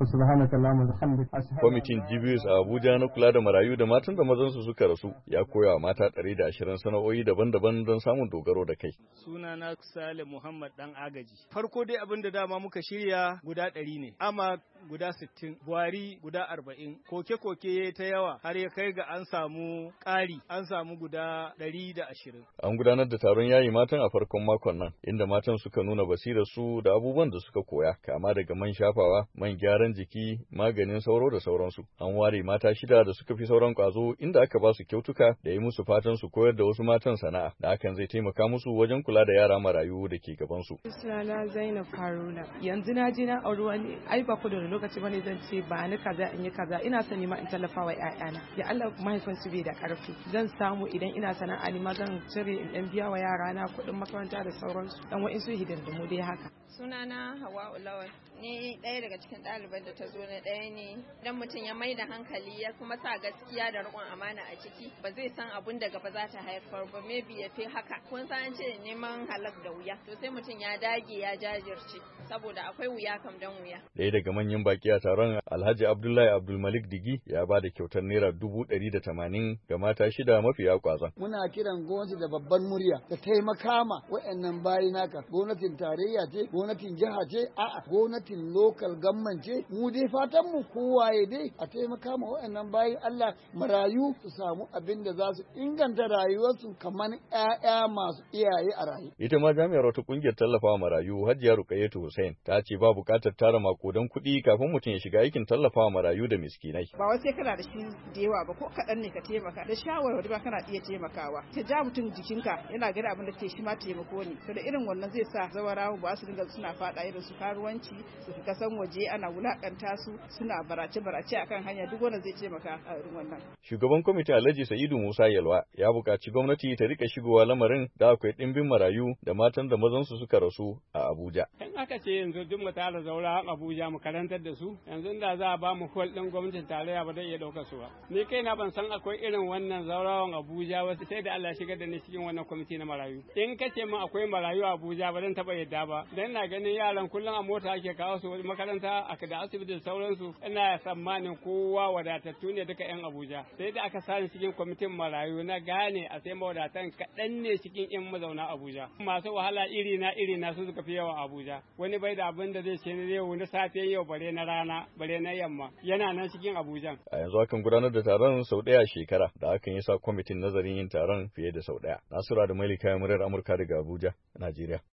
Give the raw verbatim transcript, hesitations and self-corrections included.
subhanakallahumma wa bihamdika. Kwamitin G B S a Abuja na kula da marayu da matan da mazansu suka rasu ya koya wa mata ɗari da ashirin sana'o'i daban-daban don samun dogaro da kai. Sunana Sale Muhammad Dan Agaji. Farko dai abin da dama muka shirya guda ɗari ne, ama guda sittin, buhari guda arba'in, koke-koke ta yawa har ya kai ga an samu ƙari, an samu guda ɗari da ashirin. An gudanar da taron yayi matan a farkon makon nan, inda matan suka nuna basirar su da abubuwan da suka koya, kama daga man shafawa, man gyaran jiki, maganin sauro da sauransu. An ware mata shida da suka fi sauran kwazo inda aka ba su kyautuka da yi musu fatan su koyar da wasu matan sana'a, da hakan zai taimaka musu wajen kula da yara marayu da ke gabansu. Sunana Zainab Haruna. Yanzu na je na auri wani, ai ba ku da lokaci bane zan ce ba ni kaza in yi kaza, ina sani ma in tallafa wa ƴaƴana. Ya Allah mahaifin su bai da ƙarfi. Zan samu idan ina sana'a ni ma zan cire in dan biya wa yara na kuɗin makaranta da sauransu. Dan wa'in su hidindimu dai haka. Sunana Hawa Ulawal. Ni ɗaya daga cikin ɗaliban da ta zo na ɗaya ne. Idan mutum ya mai da hankali ya kuma sa gaskiya da riƙon amana a ciki, ba zai san abun da gaba za ta haifar ba, maybe ya fi haka. Kun san ce neman halak da wuya, to sai mutum ya dage ya jajirce, saboda akwai wuya kam dan wuya. Ɗaya daga manyan baki a taron, Alhaji Abdullahi Abdulmalik Digi, ya ba da kyautar naira dubu ɗari da tamanin ga mata shida mafiya ƙwazon. Muna kiran gwamnati da babban murya ta taimaka ma waɗannan bayi naka. Gwamnatin tarayya ce, gwamnatin jiha ce, a'a gwamnatin local government ce. Mu dai fatan mu kowaye dai a taimaka ma waɗannan bayin Allah marayu su samu abin da za su inganta rayuwarsu kamar ƴaƴa masu iyaye a rayu. Ita ma jami'ar wata ƙungiyar tallafawa marayu Hajiya Ruqayyatu Hussein ta ce ba buƙatar tara makudan kuɗi kafin mutum ya shiga aikin tallafawa marayu da miskinai. Ba wai sai kana da shi da yawa ba, ko kaɗan ne ka taimaka, da shawarwari ba kana iya taimakawa. Ka ja mutum jikinka yana gani abin da ke shi ma taimako ne. To da irin wannan zai sa zawarawa ba su dinga suna faɗa irin su karuwanci, su fi kasan waje ana wulakanta su, suna barace-barace akan hanya, duk wanda zai taimaka a irin wannan. Shugaban kwamitin Alhaji Sa'idu Musa Yalwa ya buƙaci gwamnati ta rika shigowa lamarin da akwai ɗimbin marayu da matan da mazansu suka rasu a Abuja. In aka ce yanzu duk mu tara zaura Abuja mu karantar da su, yanzu da za a ba mu hol ɗin gwamnatin tarayya ba zai iya ɗaukar su ba. Ni kai na ban san akwai irin wannan zaurawan Abuja wasu sai da Allah shigar da ni cikin wannan kwamiti na marayu. In ka ce min akwai marayu a Abuja ba zan taɓa yadda ba, dan na ganin yaran kullum a mota ake kawo su makaranta aka da asibiti da sauransu. Ina tsammanin kowa wadatattu ne duka 'yan Abuja. Sai da aka sani cikin kwamitin marayu na gane a sai mawadatan kaɗan ne cikin 'yan mazauna Abuja. Masu wahala iri na iri na su suka fi yawa Abuja. Wani bai da abin da zai ce ne yau na safe yau bare na rana bare na yamma yana nan cikin Abuja. A yanzu akan gudanar da taron sau ɗaya a shekara da hakan ya sa kwamitin nazarin yin taron fiye da sau ɗaya. Nasura da Malika muryar Amurka daga Abuja, Najeriya.